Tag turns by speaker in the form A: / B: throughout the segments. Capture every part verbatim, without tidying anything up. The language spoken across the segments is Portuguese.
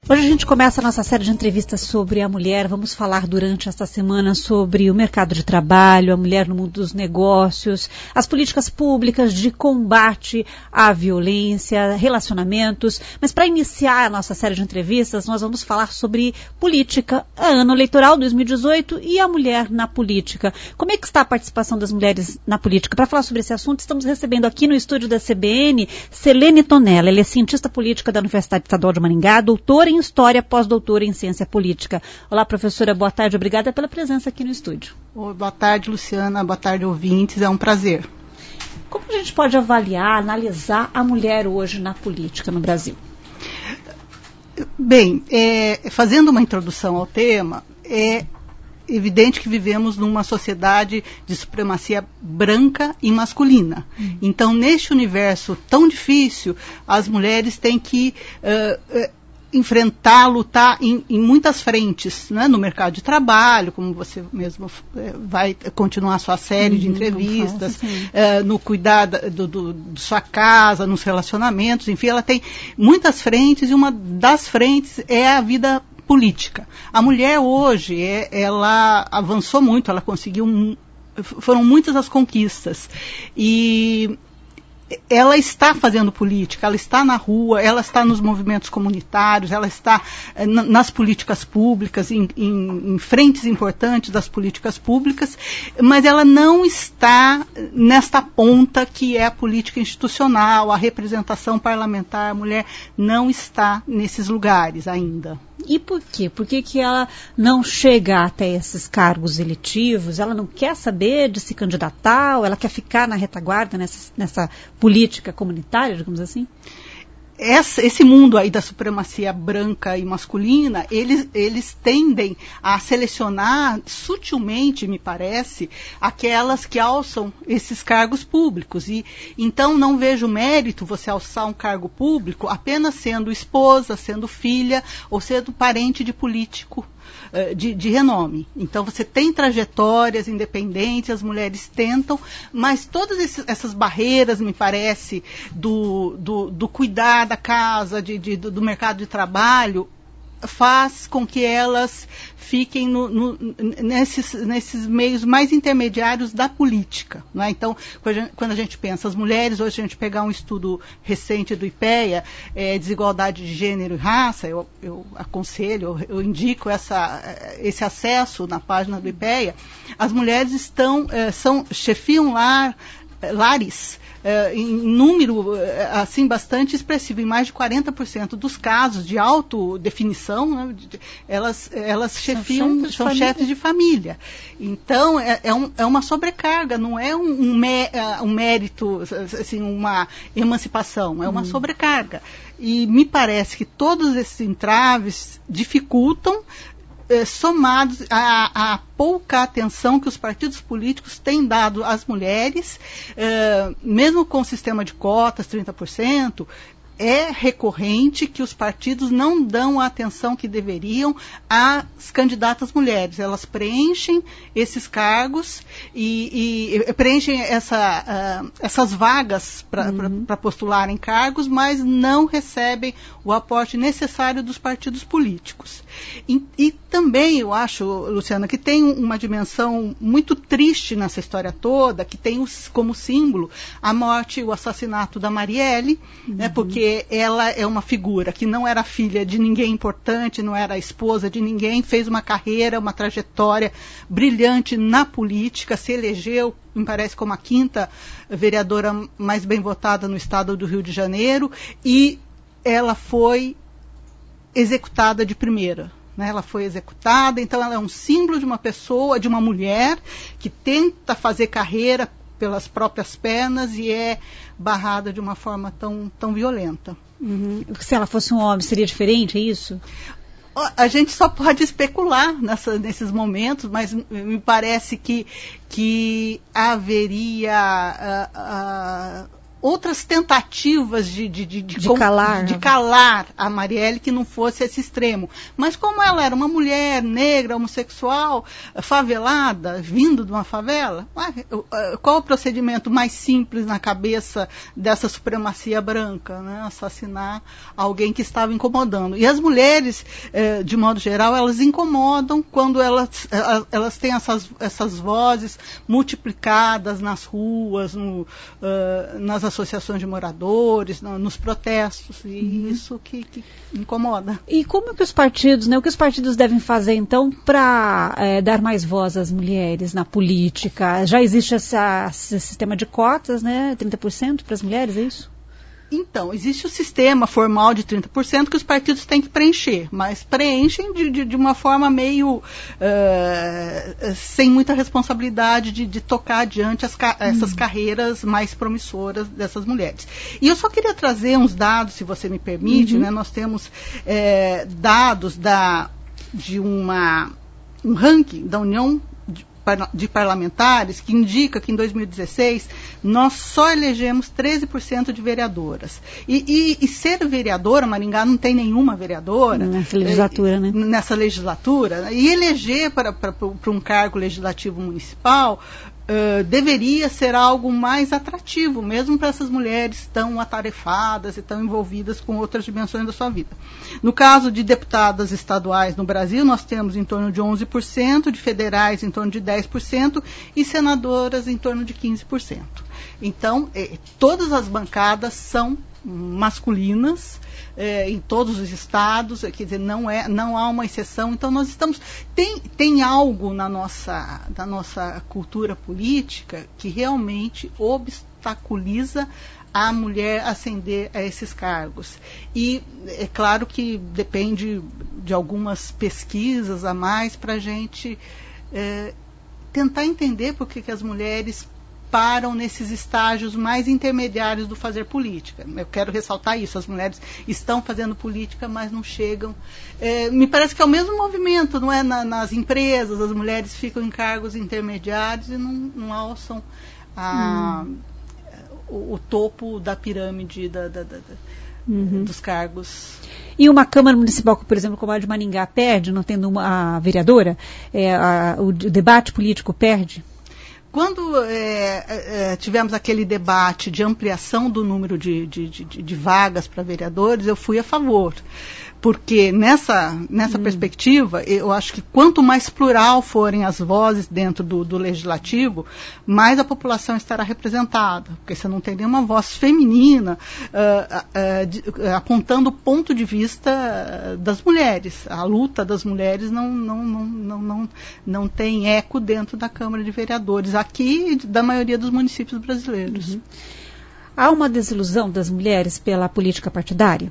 A: Hoje a gente começa a nossa série de entrevistas sobre a mulher. Vamos falar durante esta semana sobre o mercado de trabalho, a mulher no mundo dos negócios, as políticas públicas de combate à violência, relacionamentos. Mas para iniciar a nossa série de entrevistas, nós vamos falar sobre política, ano eleitoral dois mil e dezoito e a mulher na política. Como é que está a participação das mulheres na política? Para falar sobre esse assunto, estamos recebendo aqui no estúdio da C B N Selene Tonella. Ela é cientista política da Universidade Estadual de Maringá, doutora em História, pós-doutora em Ciência Política. Olá, professora, boa tarde, obrigada pela presença aqui no estúdio.
B: Oi, boa tarde, Luciana, boa tarde, ouvintes, é um prazer.
A: Como a gente pode avaliar, analisar a mulher hoje na política no Brasil?
B: Bem, é, fazendo uma introdução ao tema, é evidente que vivemos numa sociedade de supremacia branca e masculina. Hum. Então, neste universo tão difícil, as mulheres têm que uh, uh, enfrentar, lutar em, em muitas frentes, né? No mercado de trabalho, como você mesmo eh, vai continuar a sua série uhum, de entrevistas, eh, no cuidar do, do, de sua casa, nos relacionamentos, enfim, ela tem muitas frentes e uma das frentes é a vida política. A mulher hoje, é, ela avançou muito, ela conseguiu, foram muitas as conquistas e ela está fazendo política, ela está na rua, ela está nos movimentos comunitários, ela está eh, nas políticas públicas, em, em, em frentes importantes das políticas públicas, mas ela não está nesta ponta que é a política institucional, a representação parlamentar. A mulher não está nesses lugares ainda.
A: E por quê? Por que que ela não chega até esses cargos eletivos? Ela não quer saber de se candidatar? Ou ela quer ficar na retaguarda nessa, nessa política comunitária, digamos assim?
B: Essa, esse mundo aí da supremacia branca e masculina, eles, eles tendem a selecionar sutilmente, me parece, aquelas que alçam esses cargos públicos. E então não vejo mérito você alçar um cargo público apenas sendo esposa, sendo filha ou sendo parente de político De, de renome. Então você tem trajetórias independentes, as mulheres tentam, mas todas esses, essas barreiras, me parece, do, do, do cuidar da casa, de, de, do mercado de trabalho, faz com que elas fiquem no, no, nesses, nesses meios mais intermediários da política. Não é? Então, quando a gente pensa, as mulheres, hoje a gente pegar um estudo recente do IPEA, é, desigualdade de gênero e raça, eu, eu aconselho, eu, eu indico essa, esse acesso na página do IPEA, as mulheres estão, é, são, chefiam lar, lares, Uh, em número uh, assim bastante expressivo, em mais de quarenta por cento dos casos de autodefinição, né, de, elas, elas chefiam, são, chefes, são de chefes de família. Então, é, é, um, é uma sobrecarga, não é um, um, mé, um mérito, assim, uma emancipação, é uma hum. sobrecarga. E me parece que todos esses entraves dificultam, Eh, somados à, à pouca atenção que os partidos políticos têm dado às mulheres, eh, mesmo com o sistema de cotas, trinta por cento, é recorrente que os partidos não dão a atenção que deveriam às candidatas mulheres. Elas preenchem esses cargos e, e preenchem essa, uh, essas vagas para uhum. postularem cargos, mas não recebem o aporte necessário dos partidos políticos. E, e também eu acho, Luciana, que tem uma dimensão muito triste nessa história toda, que tem os, como símbolo a morte e o assassinato da Marielle, uhum. né, porque ela é uma figura que não era filha de ninguém importante, não era esposa de ninguém, fez uma carreira, uma trajetória brilhante na política, se elegeu, me parece, como a quinta vereadora mais bem votada no estado do Rio de Janeiro, e ela foi executada de primeira. Né? Ela foi executada, então ela é um símbolo de uma pessoa, de uma mulher que tenta fazer carreira pelas próprias pernas e é barrada de uma forma tão, tão violenta.
A: Uhum. Se ela fosse um homem, seria diferente, é isso?
B: A gente só pode especular nessa, nesses momentos, mas me parece que, que haveria uh, uh, outras tentativas de, de, de, de,
A: de, calar.
B: de calar a Marielle que não fosse esse extremo. Mas como ela era uma mulher negra, homossexual, favelada, vindo de uma favela, qual o procedimento mais simples na cabeça dessa supremacia branca? Né? Assassinar alguém que estava incomodando. E as mulheres, de modo geral, elas incomodam quando elas, elas têm essas, essas vozes multiplicadas nas ruas, no, nas associações de moradores, no, nos protestos, e uhum. isso que, que incomoda.
A: E como que os partidos, né, o que os partidos devem fazer, então, para é, dar mais voz às mulheres na política? Já existe essa, esse sistema de cotas, né, trinta por cento para as mulheres, é isso?
B: Então, existe o sistema formal de trinta por cento que os partidos têm que preencher, mas preenchem de, de, de uma forma meio uh, sem muita responsabilidade de, de tocar adiante as, essas uhum. carreiras mais promissoras dessas mulheres. E eu só queria trazer uns dados, se você me permite, uhum. né? Nós temos é, dados da, de uma, um ranking da União de Parlamentares, que indica que em dois mil e dezesseis nós só elegemos treze por cento de vereadoras. E, e, e ser vereadora, Maringá não tem nenhuma vereadora.
A: Nessa legislatura, é, né?
B: Nessa legislatura. E eleger para, para, para um cargo legislativo municipal Uh, deveria ser algo mais atrativo, mesmo para essas mulheres tão atarefadas e tão envolvidas com outras dimensões da sua vida. No caso de deputadas estaduais no Brasil, nós temos em torno de onze por cento, de federais em torno de dez por cento e senadoras em torno de quinze por cento. Então, eh, todas as bancadas são masculinas, É, em todos os estados, quer dizer, não, é, não há uma exceção. Então nós estamos, tem, tem algo na nossa, na nossa cultura política que realmente obstaculiza a mulher ascender a esses cargos. E é claro que depende de algumas pesquisas a mais para a gente é, tentar entender por que, que as mulheres param nesses estágios mais intermediários do fazer política. Eu quero ressaltar isso, as mulheres estão fazendo política, mas não chegam. É, me parece que é o mesmo movimento, não é? Na, nas empresas, as mulheres ficam em cargos intermediários e não, não alçam a, hum. o, o topo da pirâmide da, da, da, uhum. dos cargos.
A: E uma Câmara Municipal, por exemplo, como a de Maringá, perde, não tendo uma a vereadora, é, a, o, o debate político perde?
B: Quando é, é, tivemos aquele debate de ampliação do número de, de, de, de vagas para vereadores, eu fui a favor. Porque nessa, nessa hum. perspectiva, eu acho que quanto mais plural forem as vozes dentro do, do legislativo, mais a população estará representada. Porque você não tem nenhuma voz feminina uh, uh, de, uh, apontando o ponto de vista das mulheres. A luta das mulheres não, não, não, não, não, não tem eco dentro da Câmara de Vereadores, aqui da maioria dos municípios brasileiros.
A: Uhum. Há uma desilusão das mulheres pela política partidária?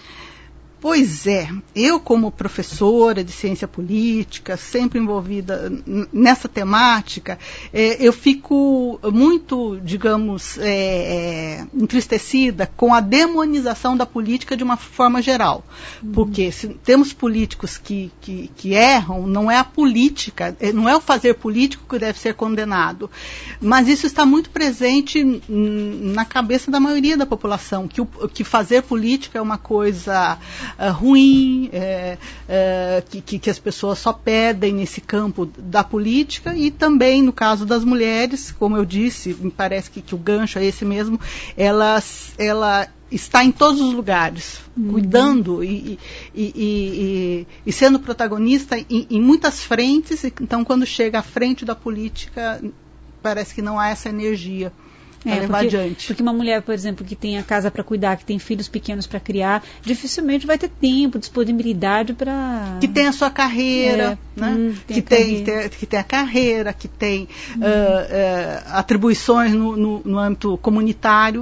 B: Pois é, eu como professora de ciência política, sempre envolvida nessa temática, é, eu fico muito, digamos, é, é, entristecida com a demonização da política de uma forma geral. Uhum. Porque se temos políticos que, que, que erram, não é a política, não é o fazer político que deve ser condenado. Mas isso está muito presente na cabeça da maioria da população, que, o, que fazer política é uma coisa Uh, ruim, é, é, que, que as pessoas só perdem nesse campo da política, e também no caso das mulheres, como eu disse, me parece que, que o gancho é esse mesmo, ela, ela está em todos os lugares, uhum. cuidando e, e, e, e, e sendo protagonista em, em muitas frentes. Então quando chega à frente da política, parece que não há essa energia.
A: É, porque, porque uma mulher, por exemplo, que tem a casa para cuidar, que tem filhos pequenos para criar, dificilmente vai ter tempo, disponibilidade para...
B: Que tem a sua carreira, é, né? hum, tem que, tem, tem, que tem a carreira, que tem hum. uh, uh, atribuições no, no, no âmbito comunitário.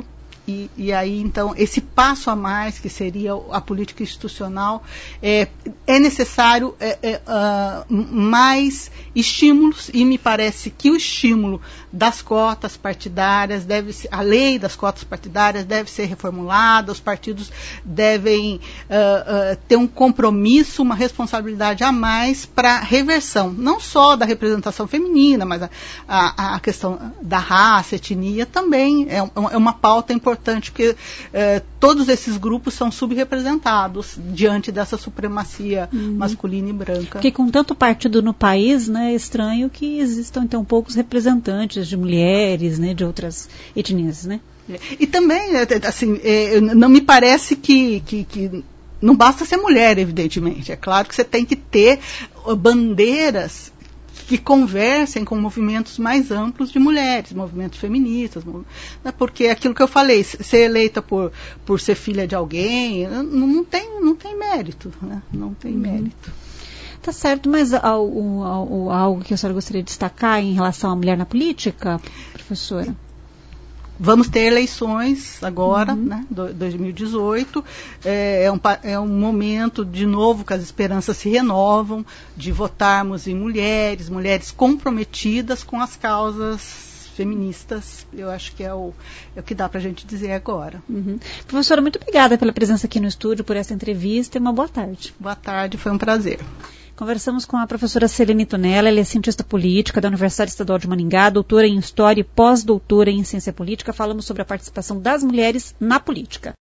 B: E, e aí, então, esse passo a mais, que seria a política institucional, é, é necessário é, é, uh, mais estímulos, e me parece que o estímulo das cotas partidárias, deve ser, a lei das cotas partidárias deve ser reformulada, os partidos devem uh, uh, ter um compromisso, uma responsabilidade a mais para reversão, não só da representação feminina, mas a, a, a questão da raça, etnia, também é, é uma pauta importante. Importante, porque eh, todos esses grupos são subrepresentados diante dessa supremacia uhum. masculina e branca.
A: Porque com tanto partido no país, né, é estranho que existam então poucos representantes de mulheres, né, de outras etnias, né?
B: E também, assim, eh, não me parece que, que, que não basta ser mulher, evidentemente. É claro que você tem que ter bandeiras que conversem com movimentos mais amplos de mulheres, movimentos feministas, né, porque aquilo que eu falei, ser eleita por, por ser filha de alguém, não, não, tem, não tem mérito, né, não tem uhum. mérito.
A: Tá certo, mas algo, algo, algo que a senhora gostaria de destacar em relação à mulher na política, professora?
B: Vamos ter eleições agora, uhum. né, dois mil e dezoito, é, é, um, é um momento, de novo, que as esperanças se renovam, de votarmos em mulheres, mulheres comprometidas com as causas feministas. Eu acho que é o, é o que dá para a gente dizer agora.
A: Uhum. Professora, muito obrigada pela presença aqui no estúdio, por essa entrevista, e uma boa tarde.
B: Boa tarde, foi um prazer.
A: Conversamos com a professora Celene Tonella, ela é cientista política da Universidade Estadual de Maringá, doutora em História e pós-doutora em Ciência Política. Falamos sobre a participação das mulheres na política.